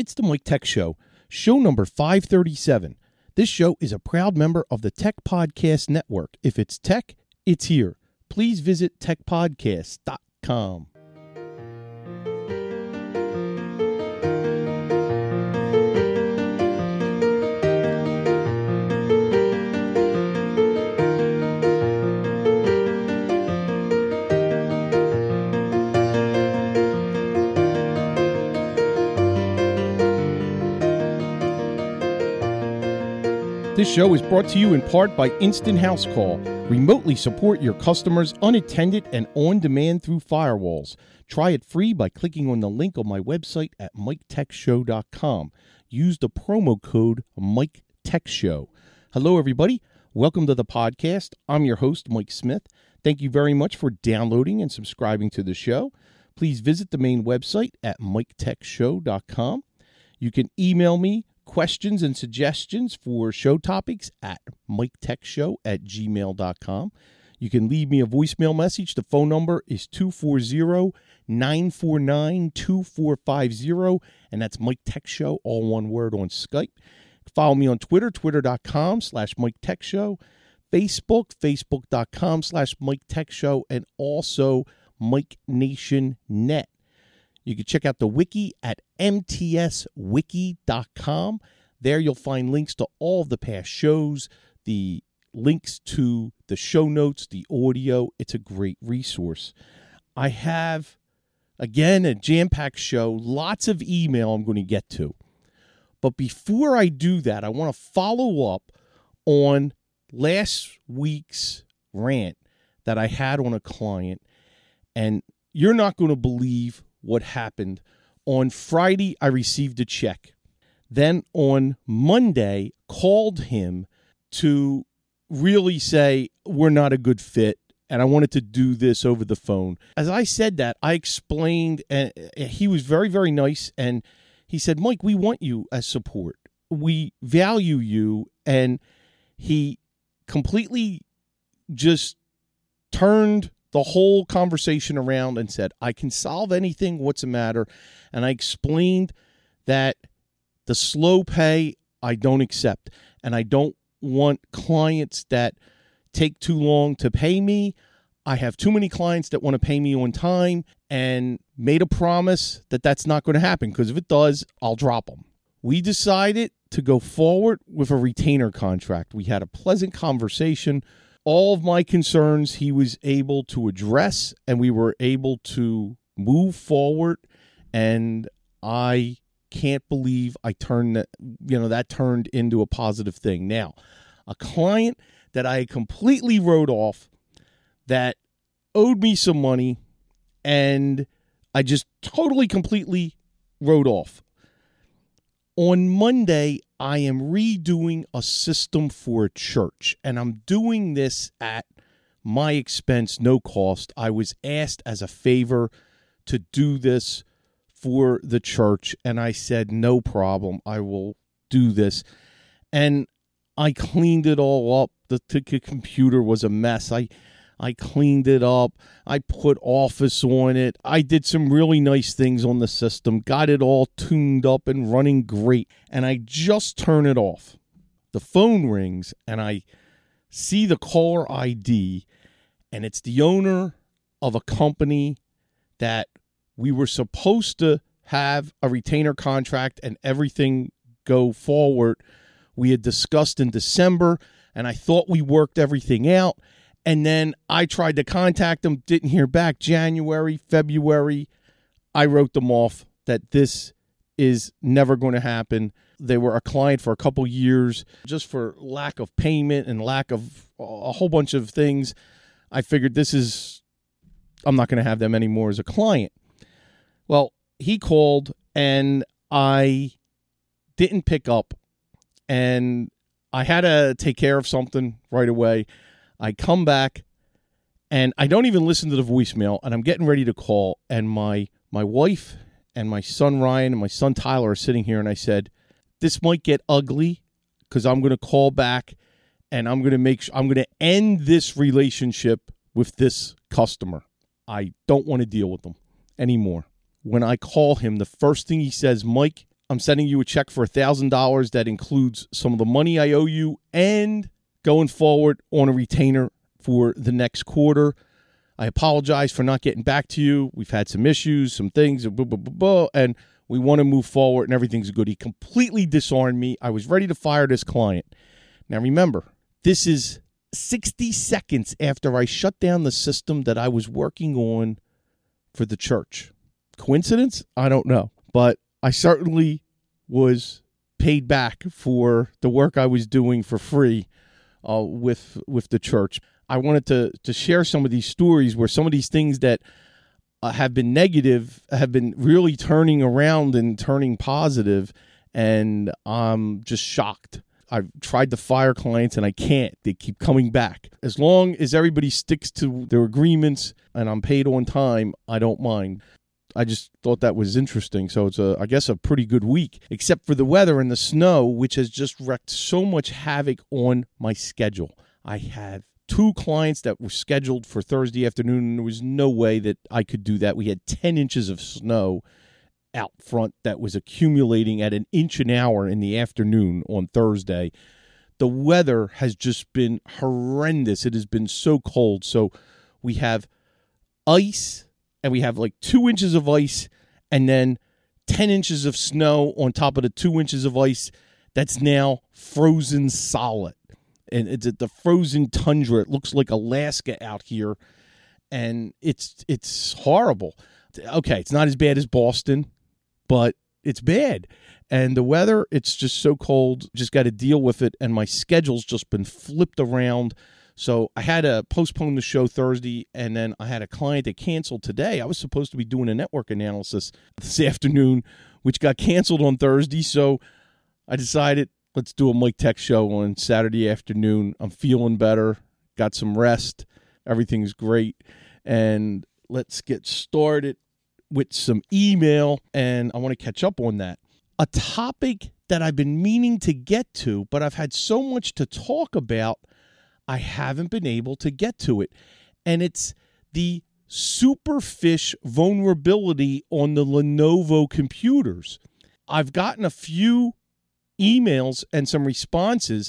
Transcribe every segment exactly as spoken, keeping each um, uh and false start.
It's the Mike Tech Show, show number five thirty-seven. This show is a proud member of the Tech Podcast Network. If it's tech, it's here. Please visit tech podcast dot com. This show is brought to you in part by Instant House Call. Remotely support your customers unattended and on demand through firewalls. Try it free by clicking on the link on my website at mike tech show dot com. Use the promo code MikeTechShow. Hello, everybody. Welcome to the podcast. I'm your host, Mike Smith. Thank you very much for downloading and subscribing to the show. Please visit the main website at mike tech show dot com. You can email me questions and suggestions for show topics at mike tech show at gmail dot com. You can leave me a voicemail message. The phone number is two four zero, nine four nine, two four five zero, and that's Mike Tech Show, all one word, on Skype. Follow me on Twitter, twitter dot com slash Mike Tech Show, Facebook, facebook dot com slash Mike Tech Show, and also Mike Nation Net. You can check out the wiki at m t s wiki dot com. There you'll find links to all of the past shows, the links to the show notes, the audio. It's a great resource. I have, again, a jam-packed show, lots of email I'm going to get to. But before I do that, I want to follow up on last week's rant that I had on a client. And you're not going to believe what happened. On Friday, I received a check. Then on Monday, called him to really say, we're not a good fit, and I wanted to do this over the phone. As I said that, I explained, and he was very, very nice, and he said, Mike, we want you as support. We value you, and he completely just turned the whole conversation around and said, I can solve anything. What's the matter? And I explained that the slow pay I don't accept. And I don't want clients that take too long to pay me. I have too many clients that want to pay me on time, and made a promise that that's not going to happen, because if it does, I'll drop them. We decided to go forward with a retainer contract. We had a pleasant conversation. All of my concerns he was able to address, and we were able to move forward. And I can't believe I turned that, you know, that turned into a positive thing. Now, a client that I completely wrote off that owed me some money, and I just totally, completely wrote off. On Monday, I am redoing a system for a church, and I'm doing this at my expense, no cost. I was asked as a favor to do this for the church, and I said, no problem, I will do this. And I cleaned it all up. The ticket computer was a mess. I I cleaned it up. I put Office on it. I did some really nice things on the system, got it all tuned up and running great. And I just turn it off. The phone rings, and I see the caller I D, and it's the owner of a company that we were supposed to have a retainer contract and everything go forward. We had discussed in December, and I thought we worked everything out. And then I tried to contact them, didn't hear back. January, February, I wrote them off that this is never going to happen. They were a client for a couple years. Just for lack of payment and lack of a whole bunch of things, I figured this is, I'm not going to have them anymore as a client. Well, he called, and I didn't pick up, and I had to take care of something right away. I come back, and I don't even listen to the voicemail, and I'm getting ready to call, and my my wife and my son Ryan and my son Tyler are sitting here, and I said, this might get ugly, because I'm going to call back, and I'm going to make sure, I'm going to end this relationship with this customer. I don't want to deal with them anymore. When I call him, the first thing he says, Mike, I'm sending you a check for one thousand dollars that includes some of the money I owe you and going forward on a retainer for the next quarter. I apologize for not getting back to you. We've had some issues, some things, blah, blah, blah, blah, and we want to move forward and everything's good. He completely disarmed me. I was ready to fire this client. Now remember, this is sixty seconds after I shut down the system that I was working on for the church. Coincidence? I don't know. But I certainly was paid back for the work I was doing for free uh, with with the church. I wanted to to share some of these stories where some of these things that uh, have been negative have been really turning around and turning positive, and I'm just shocked. I've tried to fire clients and I can't. They keep coming back. As long as everybody sticks to their agreements and I'm paid on time, I don't mind. I just thought that was interesting. So it's, a, I guess, a pretty good week, except for the weather and the snow, which has just wreaked so much havoc on my schedule. I have two clients that were scheduled for Thursday afternoon, and there was no way that I could do that. We had ten inches of snow out front that was accumulating at an inch an hour in the afternoon on Thursday. The weather has just been horrendous. It has been so cold. So we have ice, and we have like two inches of ice, and then ten inches of snow on top of the two inches of ice that's now frozen solid. And it's the frozen tundra. It looks like Alaska out here, and it's it's horrible. Okay, it's not as bad as Boston, but it's bad. And the weather, it's just so cold. Just got to deal with it. And my schedule's just been flipped around. So I had to postpone the show Thursday, and then I had a client that canceled today. I was supposed to be doing a network analysis this afternoon, which got canceled on Thursday. So I decided, let's do a Mike Tech show on Saturday afternoon. I'm feeling better, got some rest. Everything's great. And let's get started with some email, and I want to catch up on that. A topic that I've been meaning to get to, but I've had so much to talk about, I haven't been able to get to it. And it's the Superfish vulnerability on the Lenovo computers. I've gotten a few emails and some responses,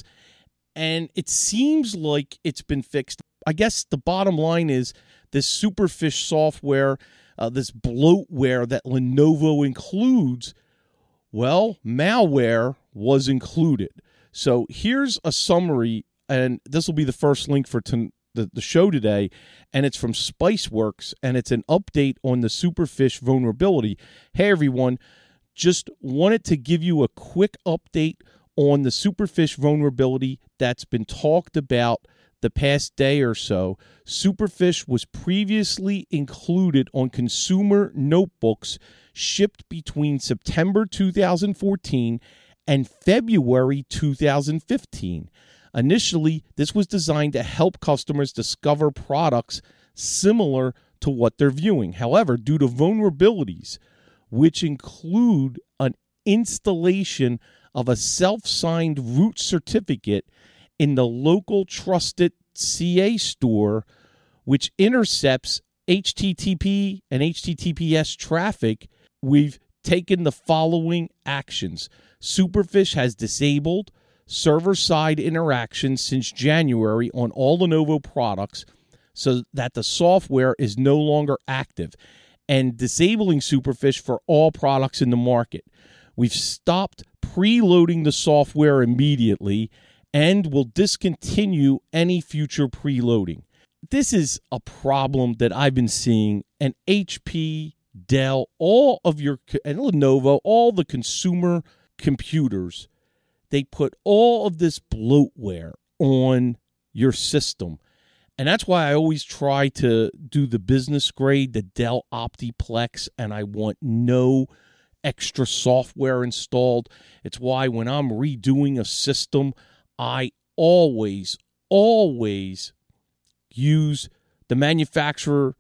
and it seems like it's been fixed. I guess the bottom line is this Superfish software, uh, this bloatware that Lenovo includes, well, malware was included. So here's a summary, and this will be the first link for t- the, the show today, and it's from Spiceworks, and it's an update on the Superfish vulnerability. Hey, everyone, just wanted to give you a quick update on the Superfish vulnerability that's been talked about the past day or so. Superfish was previously included on consumer notebooks shipped between September two thousand fourteen and February two thousand fifteen. Initially, this was designed to help customers discover products similar to what they're viewing. However, due to vulnerabilities, which include an installation of a self-signed root certificate in the local trusted C A store, which intercepts H T T P and H T T P S traffic, we've taken the following actions. Superfish has disabled server-side interaction since January on all Lenovo products so that the software is no longer active, and disabling Superfish for all products in the market. We've stopped preloading the software immediately and will discontinue any future preloading. This is a problem that I've been seeing, and H P, Dell, all of your, and Lenovo, all the consumer computers, they put all of this bloatware on your system. And that's why I always try to do the business grade, the Dell OptiPlex, and I want no extra software installed. It's why when I'm redoing a system, I always, always use the manufacturer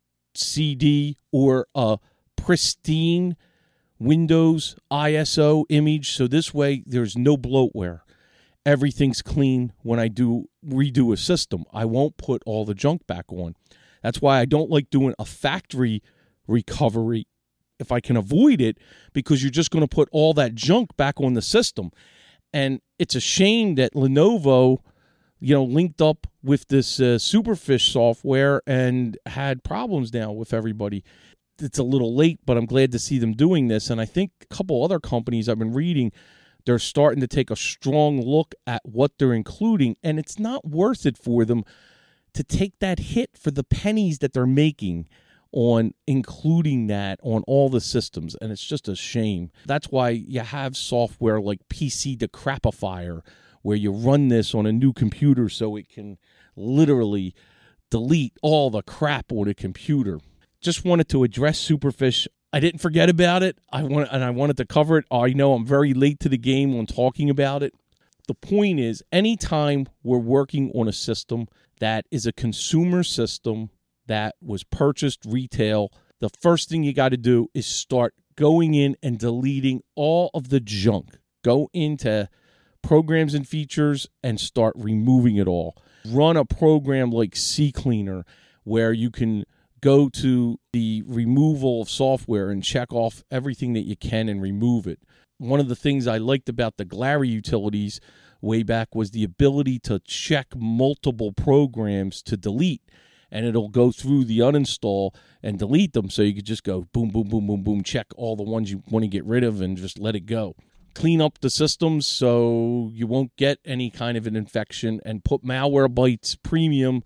C D or a pristine Windows I S O image. So this way there's no bloatware. Everything's clean when I do redo a system. I won't put all the junk back on. That's why I don't like doing a factory recovery if I can avoid it, because you're just going to put all that junk back on the system. And it's a shame that Lenovo, you know, linked up with this uh, Superfish software and had problems now with everybody. It's a little late, but I'm glad to see them doing this. And I think a couple other companies I've been reading, they're starting to take a strong look at what they're including, and it's not worth it for them to take that hit for the pennies that they're making on including that on all the systems, and it's just a shame. That's why you have software like P C Decrapifier, where you run this on a new computer so it can literally delete all the crap on a computer. Just wanted to address Superfish. I didn't forget about it. I want and I wanted to cover it. I know I'm very late to the game on talking about it. The point is, anytime we're working on a system that is a consumer system that was purchased retail, the first thing you got to do is start going in and deleting all of the junk. Go into programs and features and start removing it all. Run a program like CCleaner where you can go to the removal of software and check off everything that you can and remove it. One of the things I liked about the Glary utilities way back was the ability to check multiple programs to delete, and it'll go through the uninstall and delete them, so you could just go boom, boom, boom, boom, boom, check all the ones you want to get rid of and just let it go. Clean up the systems so you won't get any kind of an infection, and put Malwarebytes Premium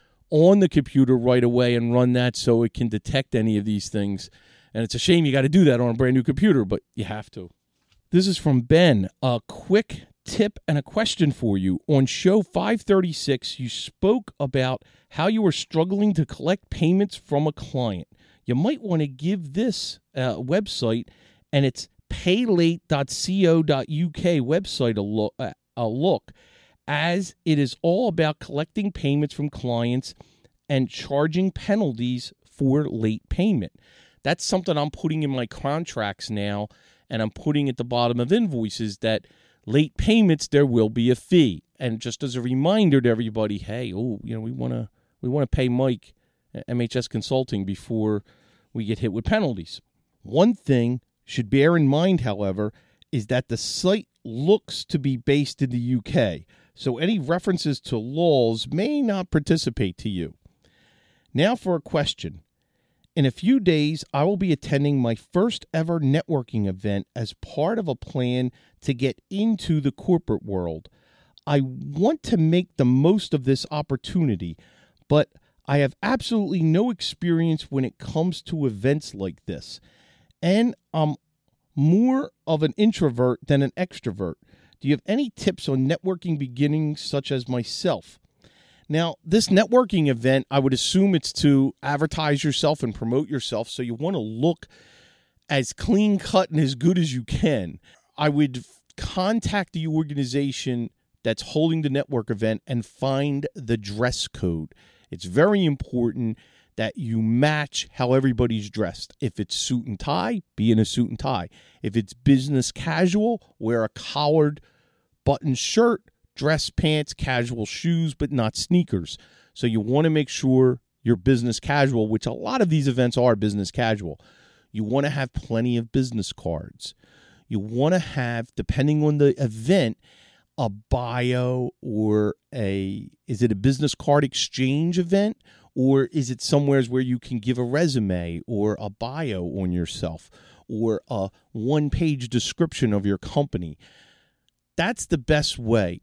on the computer right away and run that so it can detect any of these things. And it's a shame you got to do that on a brand new computer, but you have to. This is from Ben. A quick tip and a question for you. On show five thirty-six, you spoke about how you were struggling to collect payments from a client. You might want to give this uh, website, and it's paylate dot co dot u k website a look, uh, a look, as it is all about collecting payments from clients and charging penalties for late payment. That's something I'm putting in my contracts now, and I'm putting at the bottom of invoices that late payments, there will be a fee. And just as a reminder to everybody, hey, oh, you know, we want to we want to pay Mike at M H S Consulting before we get hit with penalties. One thing should bear in mind, however, is that the site looks to be based in the U K, so any references to laws may not participate to you. Now for a question. In a few days, I will be attending my first ever networking event as part of a plan to get into the corporate world. I want to make the most of this opportunity, but I have absolutely no experience when it comes to events like this. And I'm more of an introvert than an extrovert. Do you have any tips on networking beginnings such as myself? Now, this networking event, I would assume it's to advertise yourself and promote yourself, so you want to look as clean cut and as good as you can. I would contact the organization that's holding the network event and find the dress code. It's very important that you match how everybody's dressed. If it's suit and tie, be in a suit and tie. If it's business casual, wear a collared button shirt, dress pants, casual shoes, but not sneakers. So you want to make sure you're business casual, which a lot of these events are business casual. You want to have plenty of business cards. You want to have, depending on the event, a bio or a, is it a business card exchange event? Or is it somewheres where you can give a resume or a bio on yourself or a one-page description of your company? That's the best way.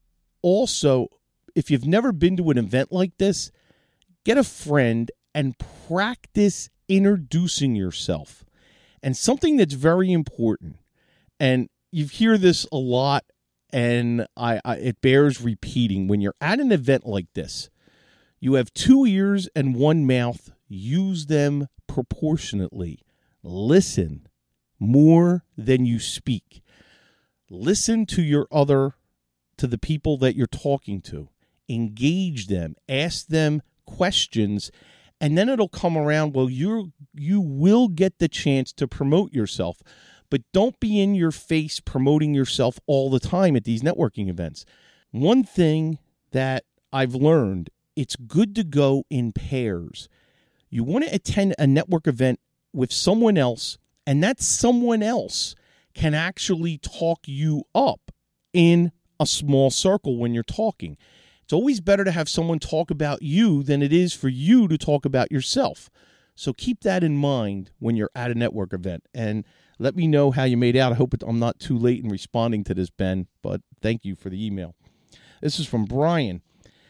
Also, if you've never been to an event like this, get a friend and practice introducing yourself. And something that's very important, and you hear this a lot, and I, I it bears repeating, when you're at an event like this, you have two ears and one mouth. Use them proportionately. Listen more than you speak. Listen to your other to the people that you're talking to. Engage them. Ask them questions. And then it'll come around, well, you you will get the chance to promote yourself. But don't be in your face promoting yourself all the time at these networking events. One thing that I've learned, it's good to go in pairs. You want to attend a network event with someone else, and that someone else can actually talk you up in a small circle when you're talking. It's always better to have someone talk about you than it is for you to talk about yourself. So keep that in mind when you're at a network event. And let me know how you made out. I hope I'm not too late in responding to this, Ben, but thank you for the email. This is from Brian,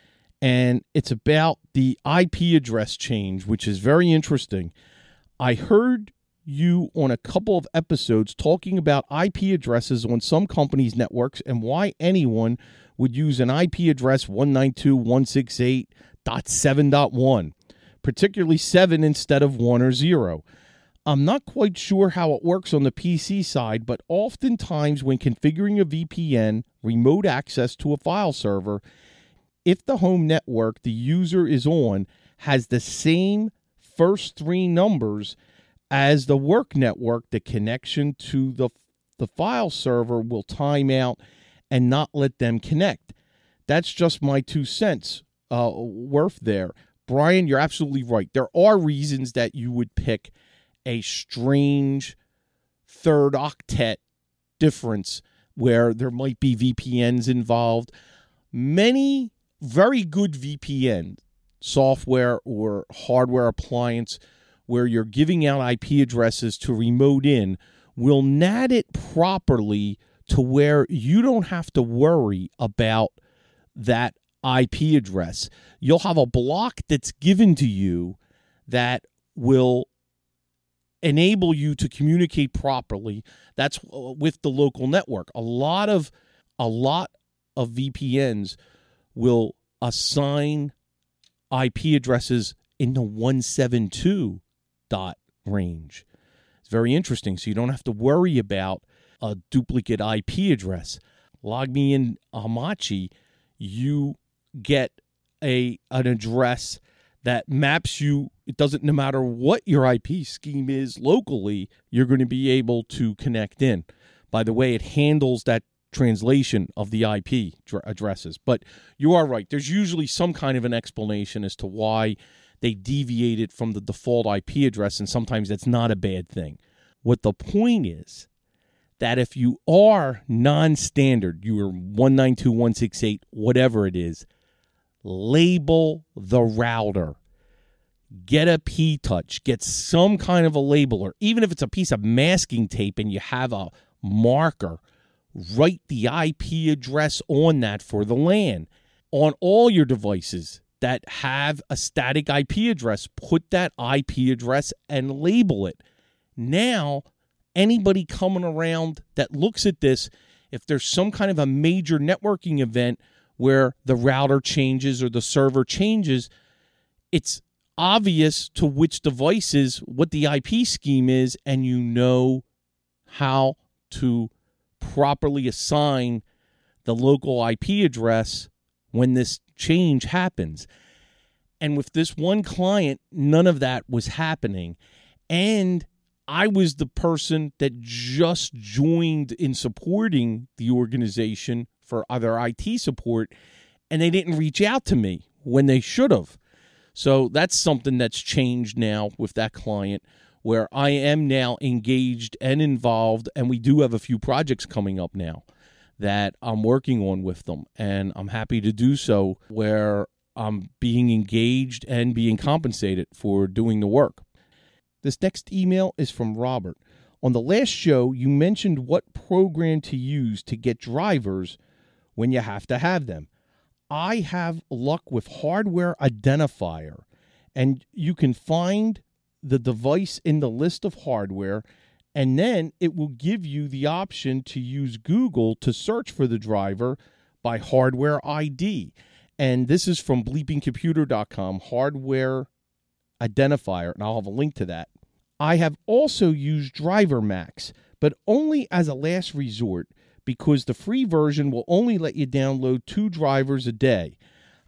and it's about the I P address change, which is very interesting. I heard you on a couple of episodes talking about I P addresses on some companies' networks and why anyone would use an I P address one ninety-two dot one sixty-eight dot seven dot one, particularly seven instead of one or zero. I'm not quite sure how it works on the P C side, but oftentimes when configuring a V P N, remote access to a file server, if the home network the user is on has the same first three numbers as the work network, the connection to the, the file server will time out and not let them connect. That's just my two cents uh, worth there. Brian, you're absolutely right. There are reasons that you would pick a strange third octet difference where there might be V P Ns involved. Many very good V P N software or hardware appliance where you're giving out I P addresses to remote in will N A T it properly to where you don't have to worry about that I P address. You'll have a block that's given to you that will enable you to communicate properly. That's with the local network. A lot of a lot of V P Ns will assign I P addresses in the one seventy-two dot range. It's very interesting. So you don't have to worry about a duplicate I P address. LogMeIn Hamachi, you get a an address that maps you. It doesn't, no matter what your I P scheme is locally, you're going to be able to connect in. By the way, it handles that translation of the I P addresses. But you are right. There's usually some kind of an explanation as to why they deviated from the default I P address, and sometimes that's not a bad thing. What the point is, that if you are non-standard, you are one ninety-two dot one sixty-eight, whatever it is, label the router. Get a P-Touch. Get some kind of a labeler. Even if it's a piece of masking tape and you have a marker, write the I P address on that for the LAN. On all your devices that have a static I P address, put that I P address and label it. Now, anybody coming around that looks at this, if there's some kind of a major networking event where the router changes or the server changes, it's obvious to which devices what the I P scheme is, and you know how to properly assign the local I P address when this change happens. And with this one client, none of that was happening. And I was the person that just joined in supporting the organization for other I T support, and they didn't reach out to me when they should have. So that's something that's changed now with that client, where I am now engaged and involved, and we do have a few projects coming up now that I'm working on with them, and I'm happy to do so, where I'm being engaged and being compensated for doing the work. This next email is from Robert. On the last show, you mentioned what program to use to get drivers when you have to have them. I have luck with Hardware Identifier, and you can find the device in the list of hardware, and then it will give you the option to use Google to search for the driver by hardware I D. And this is from bleeping computer dot com, Hardware Identifier, and I'll have a link to that. I have also used DriverMax, but only as a last resort, because the free version will only let you download two drivers a day.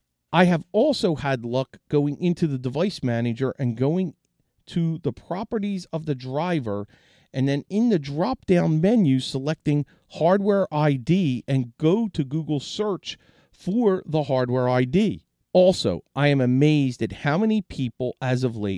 I have also had luck going into the device manager and going to the properties of the driver, and then in the drop-down menu selecting Hardware I D and go to Google search for the Hardware I D. Also, I am amazed at how many people as of late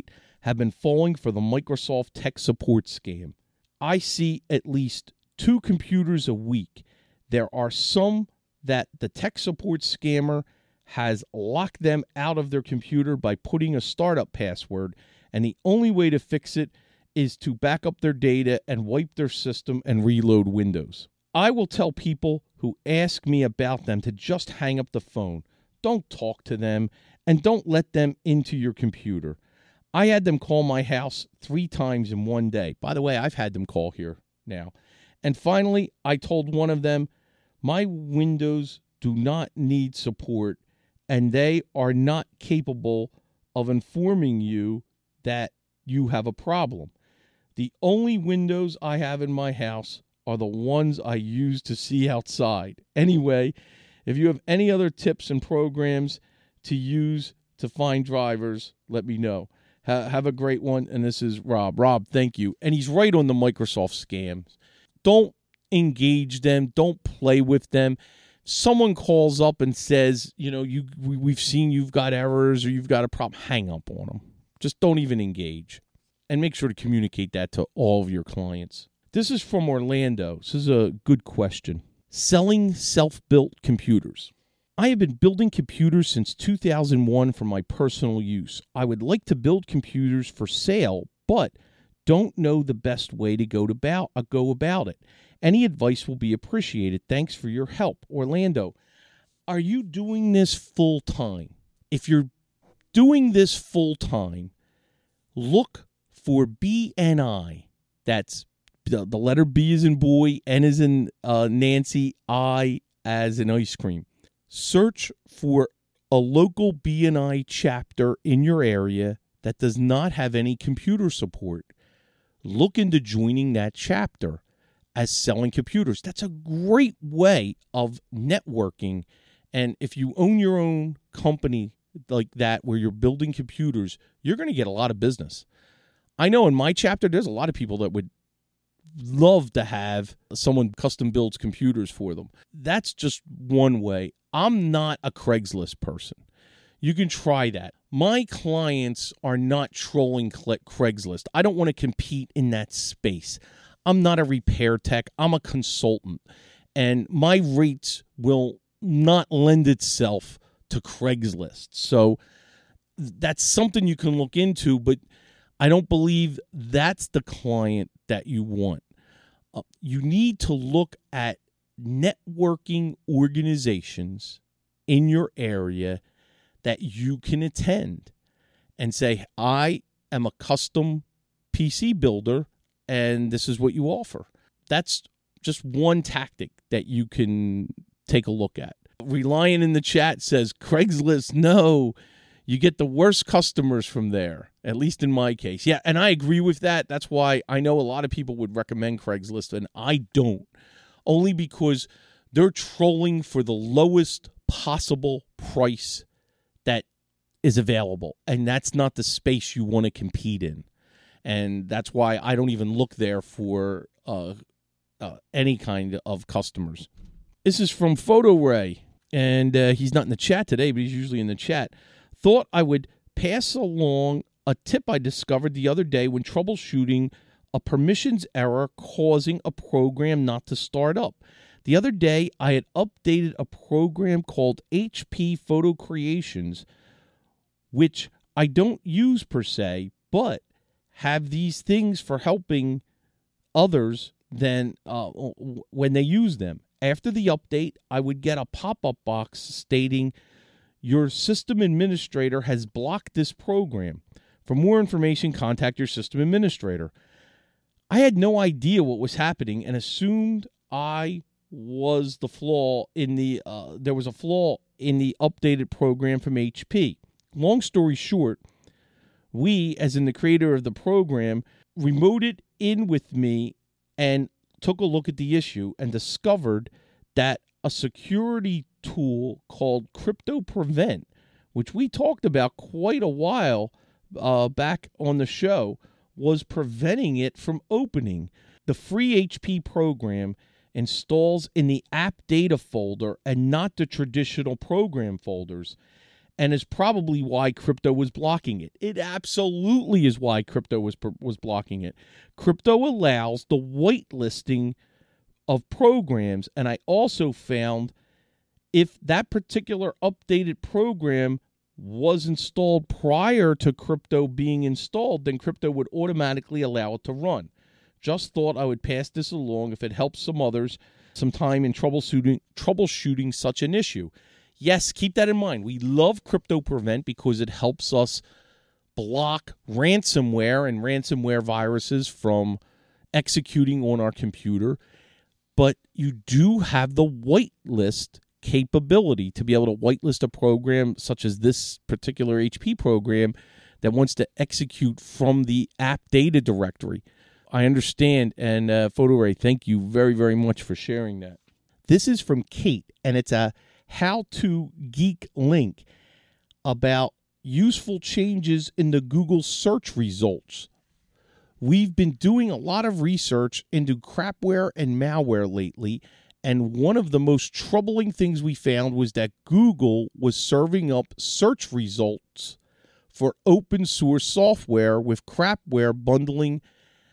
have been falling for the Microsoft tech support scam. I see at least two computers a week. There are some that the tech support scammer has locked them out of their computer by putting a startup password, and the only way to fix it is to back up their data and wipe their system and reload Windows. I will tell people who ask me about them to just hang up the phone. Don't talk to them, and don't let them into your computer. I had them call my house three times in one day. By the way, I've had them call here now. And finally, I told one of them, my Windows do not need support, and they are not capable of informing you that you have a problem. The only windows I have in my house are the ones I use to see outside. Anyway, if you have any other tips and programs to use to find drivers, let me know. Ha- have a great one. And this is Rob. Rob, thank you. And he's right on the Microsoft scams. Don't engage them. Don't play with them. Someone calls up and says, you know, you we, we've seen you've got errors or you've got a problem. Hang up on them. Just don't even engage. And make sure to communicate that to all of your clients. This is from Orlando. This is a good question. Selling self-built computers. I have been building computers since two thousand one for my personal use. I would like to build computers for sale, but don't know the best way to go, to about, uh, go about it. Any advice will be appreciated. Thanks for your help. Orlando, are you doing this full-time? If you're doing this full-time, look for B N I. That's the, the letter B as in boy, N as in uh, Nancy, I as in ice cream. Search for a local B N I chapter in your area that does not have any computer support. Look into joining that chapter as selling computers. That's a great way of networking. And if you own your own company like that where you're building computers, you're going to get a lot of business. I know in my chapter, there's a lot of people that would love to have someone custom builds computers for them. That's just one way. I'm not a Craigslist person. You can try that. My clients are not trolling Craigslist. I don't want to compete in that space. I'm not a repair tech. I'm a consultant. And my rates will not lend itself to Craigslist. So that's something you can look into, but I don't believe that's the client that you want. Uh, you need to look at networking organizations in your area that you can attend and say, I am a custom P C builder and this is what you offer. That's just one tactic that you can take a look at. Reliant in the chat says, Craigslist, no. You get the worst customers from there, at least in my case. Yeah, and I agree with that. That's why I know a lot of people would recommend Craigslist, and I don't. Only because they're trolling for the lowest possible price that is available. And that's not the space you want to compete in. And that's why I don't even look there for uh, uh, any kind of customers. This is from PhotoRay, and uh, he's not in the chat today, but he's usually in the chat. Thought I would pass along a tip I discovered the other day when troubleshooting a permissions error causing a program not to start up. The other day, I had updated a program called H P Photo Creations, which I don't use per se, but have these things for helping others than uh, when they use them. After the update, I would get a pop-up box stating, your system administrator has blocked this program. For more information, contact your system administrator. I had no idea what was happening and assumed I was the flaw in the, uh, there was a flaw in the updated program from H P. Long story short, we, as in the creator of the program, remoted in with me and took a look at the issue and discovered that a security tool called CryptoPrevent, which we talked about quite a while uh, back on the show, was preventing it from opening. The free H P program installs in the app data folder and not the traditional program folders. and is probably why crypto was blocking it. It absolutely is why crypto was was blocking it. Crypto allows the whitelisting of programs, and I also found if that particular updated program was installed prior to crypto being installed, then crypto would automatically allow it to run. Just thought I would pass this along if it helps some others some time in troubleshooting troubleshooting such an issue. Yes, keep that in mind. We love Crypto Prevent because it helps us block ransomware and ransomware viruses from executing on our computer. But you do have the whitelist capability to be able to whitelist a program such as this particular H P program that wants to execute from the app data directory. I understand, and uh, PhotoRay, thank you very, very much for sharing that. This is from Kate, and it's a how-to geek link about useful changes in the Google search results. We've been doing a lot of research into crapware and malware lately, and one of the most troubling things we found was that Google was serving up search results for open source software with crapware bundling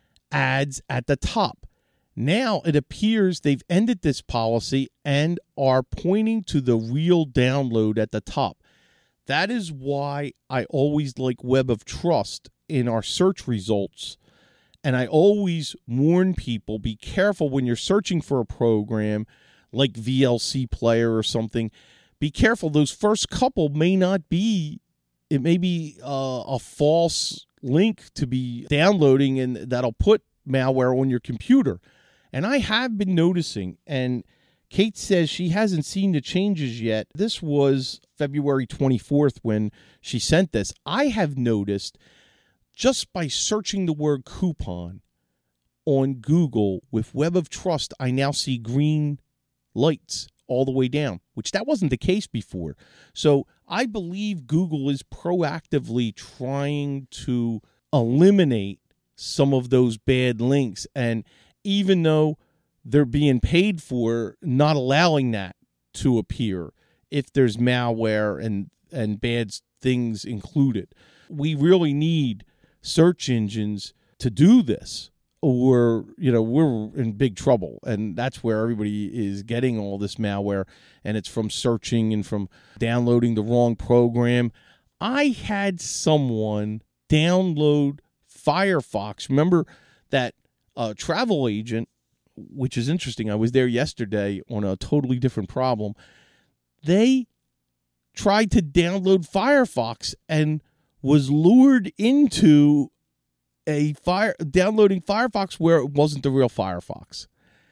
ads at the top. Now it appears they've ended this policy and are pointing to the real download at the top. That is why I always like Web of Trust in our search results. And I always warn people, be careful when you're searching for a program like V L C Player or something. Be careful. Those first couple may not be, it may be uh, a false link to be downloading, and that'll put malware on your computer. And I have been noticing, and Kate says she hasn't seen the changes yet. This was February twenty-fourth when she sent this. I have noticed just by searching the word coupon on Google with Web of Trust, I now see green lights all the way down, which that wasn't the case before. So I believe Google is proactively trying to eliminate some of those bad links. And even though they're being paid for, not allowing that to appear if there's malware and, and bad things included. We really need search engines to do this, or you know we're in big trouble. And that's where everybody is getting all this malware, and it's from searching and from downloading the wrong program. I had someone download Firefox. Remember that uh, travel agent, which is interesting. I was there yesterday on a totally different problem. They tried to download Firefox and was lured into a fire downloading Firefox where it wasn't the real Firefox.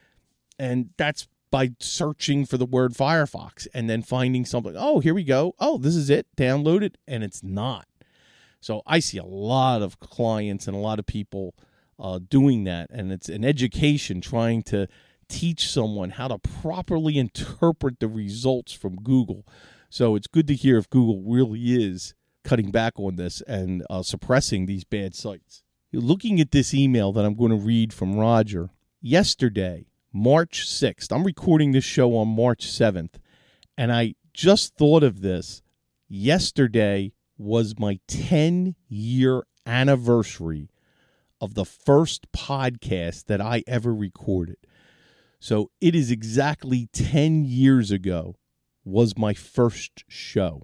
And that's by searching for the word Firefox and then finding something. Oh, here we go. Oh, this is it. Download it. And it's not. So I see a lot of clients and a lot of people uh, doing that. And it's an education trying to teach someone how to properly interpret the results from Google. So it's good to hear if Google really is cutting back on this and uh, suppressing these bad sites. Looking at this email that I'm going to read from Roger, yesterday, March sixth, I'm recording this show on March seventh, and I just thought of this. Yesterday was my ten-year anniversary of the first podcast that I ever recorded. So it is exactly ten years ago was my first show.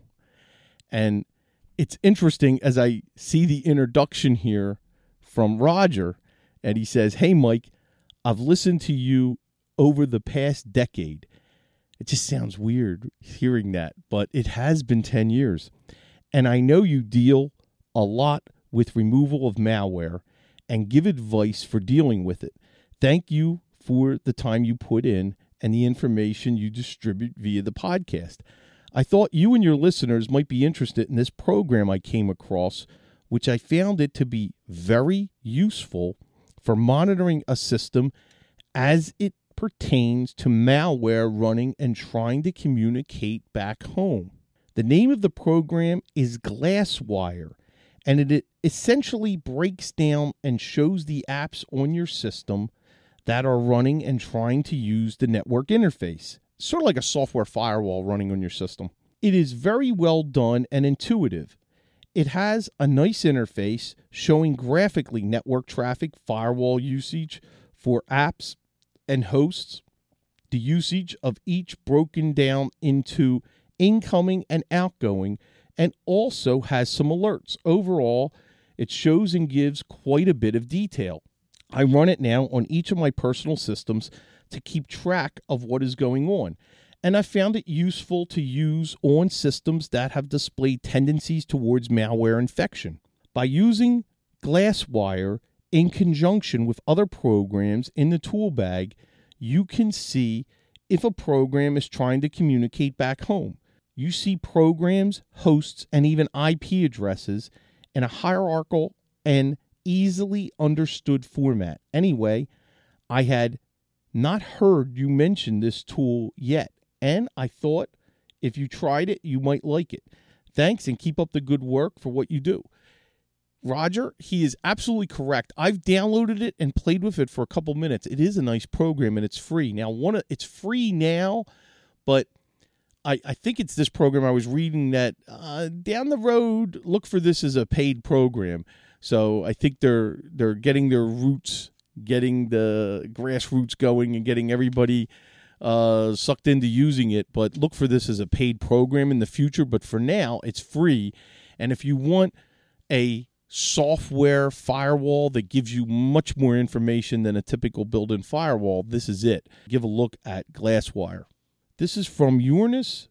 And it's interesting as I see the introduction here from Roger, and he says, "Hey, Mike, I've listened to you over the past decade." It just sounds weird hearing that, but it has been ten years. "And I know you deal a lot with removal of malware and give advice for dealing with it. Thank you for the time you put in and the information you distribute via the podcast. I thought you and your listeners might be interested in this program I came across, which I found it to be very useful for monitoring a system as it pertains to malware running and trying to communicate back home. The name of the program is Glasswire, and it essentially breaks down and shows the apps on your system that are running and trying to use the network interface. Sort of like a software firewall running on your system. It is very well done and intuitive. It has a nice interface showing graphically network traffic, firewall usage for apps and hosts, the usage of each broken down into incoming and outgoing, and also has some alerts. Overall, it shows and gives quite a bit of detail. I run it now on each of my personal systems to keep track of what is going on, and I found it useful to use on systems that have displayed tendencies towards malware infection. By using Glasswire in conjunction with other programs in the tool bag, you can see if a program is trying to communicate back home. You see programs, hosts, and even I P addresses in a hierarchical and easily understood format. Anyway, I had not heard you mention this tool yet, and I thought if you tried it, you might like it. Thanks, and keep up the good work for what you do. Roger, he is absolutely correct. I've downloaded it and played with it for a couple minutes. It is a nice program, and it's free. Now, one of, it's free now, but I, I think it's this program I was reading that uh, down the road, look for this as a paid program. So I think they're they're getting their roots, getting the grassroots going and getting everybody uh, sucked into using it. But look for this as a paid program in the future. But for now, it's free. And if you want a software firewall that gives you much more information than a typical built-in firewall, this is it. Give a look at Glasswire. This is from Jonas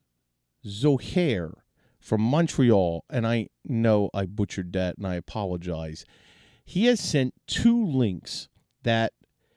Zohair from Montreal, and I know I butchered that, and I apologize. He has sent two links, that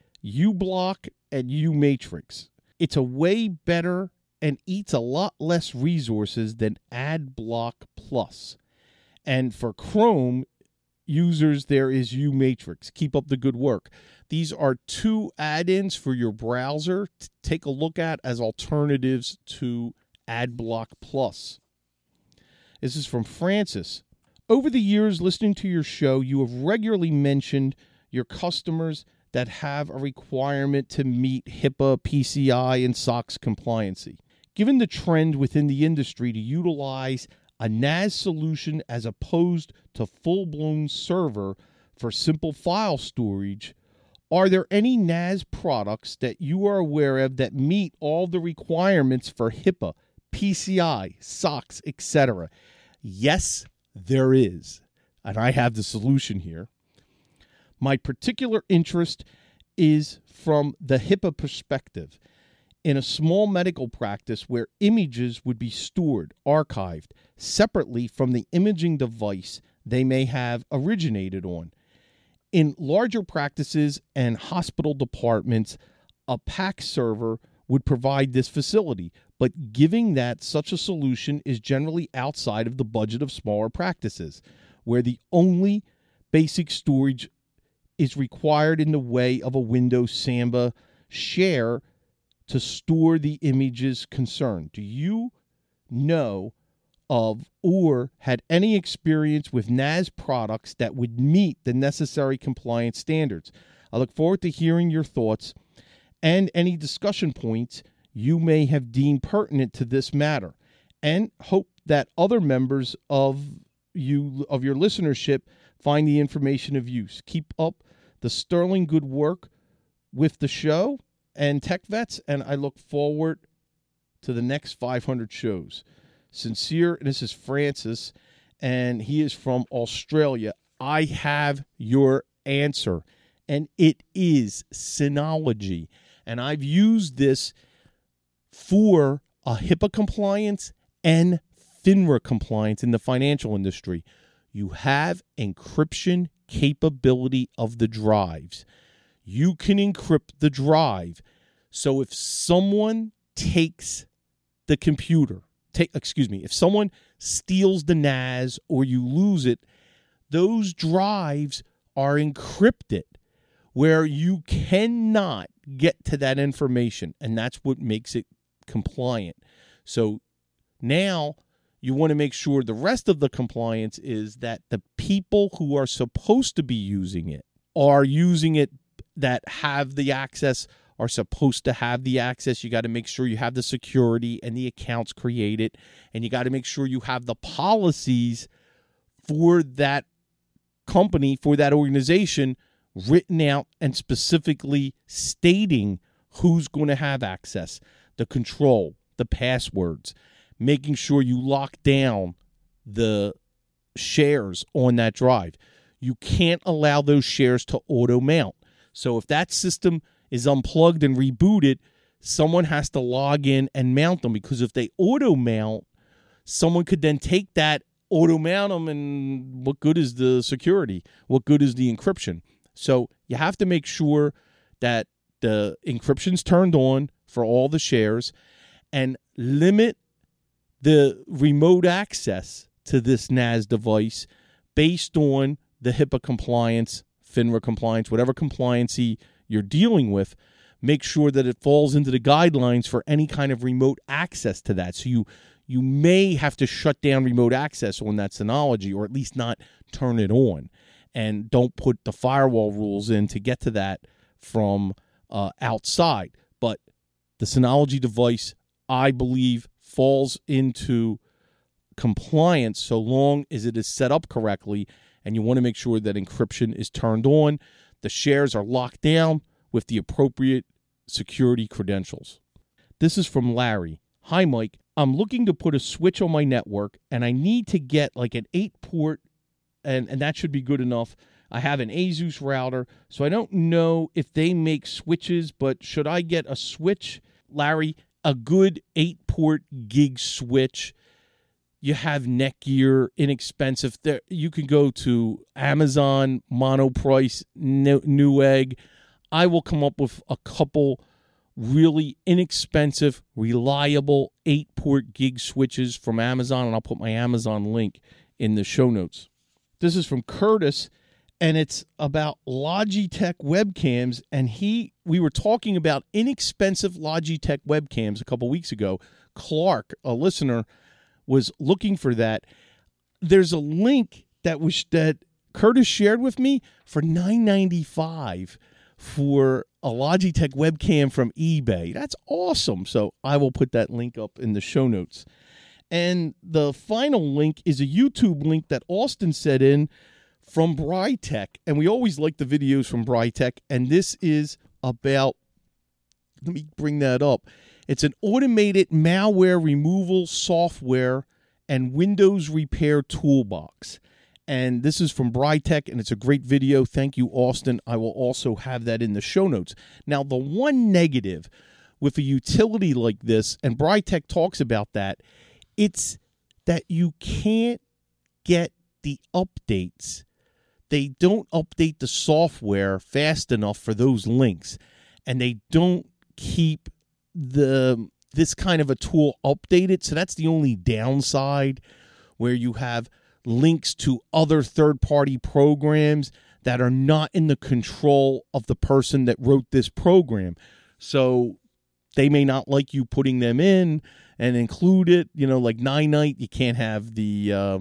uBlock and uMatrix. It's a way better and eats a lot less resources than AdBlock Plus. And for Chrome users, there is uMatrix. Keep up the good work. These are two add-ins for your browser to take a look at as alternatives to AdBlock Plus. This is from Francis. Over the years listening to your show, you have regularly mentioned your customers that have a requirement to meet HIPAA, P C I, and SOX compliancy. Given the trend within the industry to utilize a N A S solution as opposed to full-blown server for simple file storage, are there any N A S products that you are aware of that meet all the requirements for HIPAA, P C I, SOX, et cetera? Yes, there is, and I have the solution here. My particular interest is from the HIPAA perspective. In a small medical practice where images would be stored, archived, separately from the imaging device they may have originated on. In larger practices and hospital departments, a P A C server would provide this facility, but giving that such a solution is generally outside of the budget of smaller practices, where the only basic storage is required in the way of a Windows Samba share to store the images concerned. Do you know of or had any experience with N A S products that would meet the necessary compliance standards? I look forward to hearing your thoughts and any discussion points you may have deemed pertinent to this matter, and hope that other members of you of your listenership find the information of use. Keep up the sterling good work with the show and Tech Vets, and I look forward to the next five hundred shows. Sincere, and this is Francis, and he is from Australia. I have your answer, and it is Synology, and I've used this for a HIPAA compliance and FINRA compliance in the financial industry. You have encryption capability of the drives. You can encrypt the drive. So if someone takes the computer, take, excuse me, if someone steals the N A S or you lose it, those drives are encrypted where you cannot get to that information, and that's what makes it compliant. So now you want to make sure the rest of the compliance is that the people who are supposed to be using it are using it, that have the access are supposed to have the access. You got to make sure you have the security and the accounts created, and you got to make sure you have the policies for that company, for that organization, written out and specifically stating who's going to have access, the control, the passwords, making sure you lock down the shares on that drive. You can't allow those shares to auto mount. So if that system is unplugged and rebooted, someone has to log in and mount them, because if they auto mount, someone could then take that, auto mount them, and what good is the security? What good is the encryption? So you have to make sure that the encryption's turned on for all the shares, and limit the remote access to this N A S device based on the HIPAA compliance, FINRA compliance, whatever compliancy you're dealing with. Make sure that it falls into the guidelines for any kind of remote access to that. So you you may have to shut down remote access on that Synology, or at least not turn it on. And don't put the firewall rules in to get to that from uh, outside. But the Synology device, I believe, falls into compliance so long as it is set up correctly, and you want to make sure that encryption is turned on, the shares are locked down with the appropriate security credentials. This is from Larry. Hi, Mike. I'm looking to put a switch on my network, and I need to get like an eight-port, and, and that should be good enough. I have an ASUS router, so I don't know if they make switches, but should I get a switch? Larry, a good eight-port gig switch. You have Netgear, inexpensive. There, you can go to Amazon, Monoprice, Newegg. I will come up with a couple really inexpensive, reliable eight-port gig switches from Amazon, and I'll put my Amazon link in the show notes. This is from Curtis, and it's about Logitech webcams, and he we were talking about inexpensive Logitech webcams a couple weeks ago. Clark, a listener, was looking for that. There's a link that was that Curtis shared with me for nine ninety-five for a Logitech webcam from eBay. That's awesome. So I will put that link up in the show notes. And the final link is a YouTube link that Austin set in from Brytech. And we always like the videos from Brytech. And this is about, let me bring that up. It's an automated malware removal software and Windows repair toolbox. And this is from Brytech, and it's a great video. Thank you, Austin. I will also have that in the show notes. Now, the one negative with a utility like this, and Brytech talks about that, it's that you can't get the updates. They don't update the software fast enough for those links, and they don't keep the this kind of a tool updated. So that's the only downside, where you have links to other third-party programs that are not in the control of the person that wrote this program. So they may not like you putting them in and include it. You know, like Nine Night, you can't have the uh,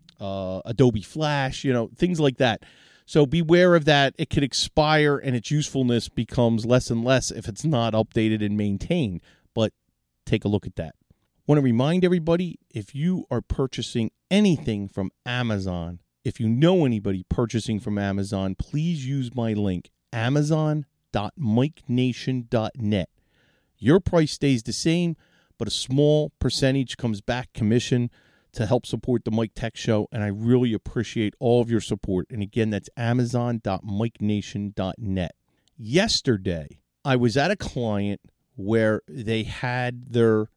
uh, Adobe Flash, you know, things like that. So beware of that. It could expire, and its usefulness becomes less and less if it's not updated and maintained. But take a look at that. I want to remind everybody, if you are purchasing anything from Amazon, if you know anybody purchasing from Amazon, please use my link, amazon dot mike nation dot net. Your price stays the same, but a small percentage comes back commission to help support the Mike Tech Show, and I really appreciate all of your support. And again, that's amazon dot mike nation dot net. Yesterday, I was at a client where they had their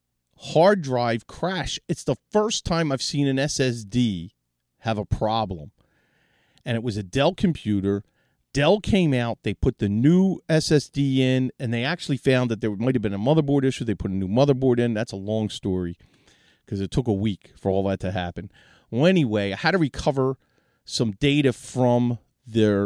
hard drive crash. It's the first time I've seen an S S D have a problem. And it was a Dell computer. Dell came out, they put the new S S D in, and they actually found that there might have been a motherboard issue. They put a new motherboard in. That's a long story because it took a week for all that to happen. Well, anyway, I had to recover some data from their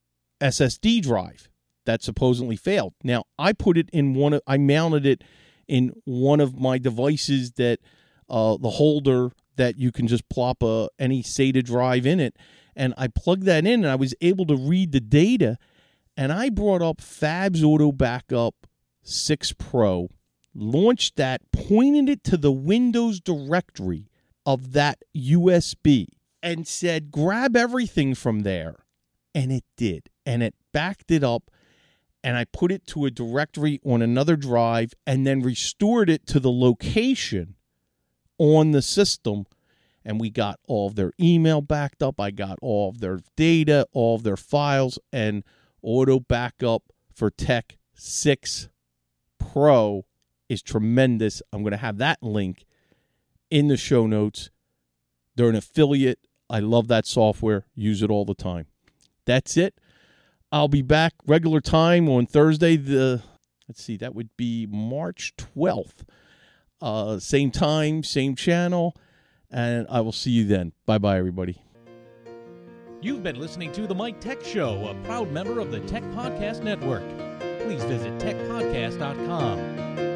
S S D drive that supposedly failed. Now, I put it in one of, I mounted it in one of my devices that uh, the holder that you can just plop a, any SATA drive in it. And I plugged that in, and I was able to read the data, and I brought up Fabs Auto Backup six Pro, launched that, pointed it to the Windows directory of that U S B, and said, grab everything from there. And it did. And it backed it up, and I put it to a directory on another drive and then restored it to the location on the system. And we got all of their email backed up. I got all of their data, all of their files, and Auto Backup for Tech six Pro is tremendous. I'm going to have that link in the show notes. They're an affiliate. I love that software. Use it all the time. That's it. I'll be back regular time on Thursday. The let's see, that would be March twelfth. Uh, same time, same channel, and I will see you then. Bye-bye, everybody. You've been listening to The Mike Tech Show, a proud member of the Tech Podcast Network. Please visit tech podcast dot com.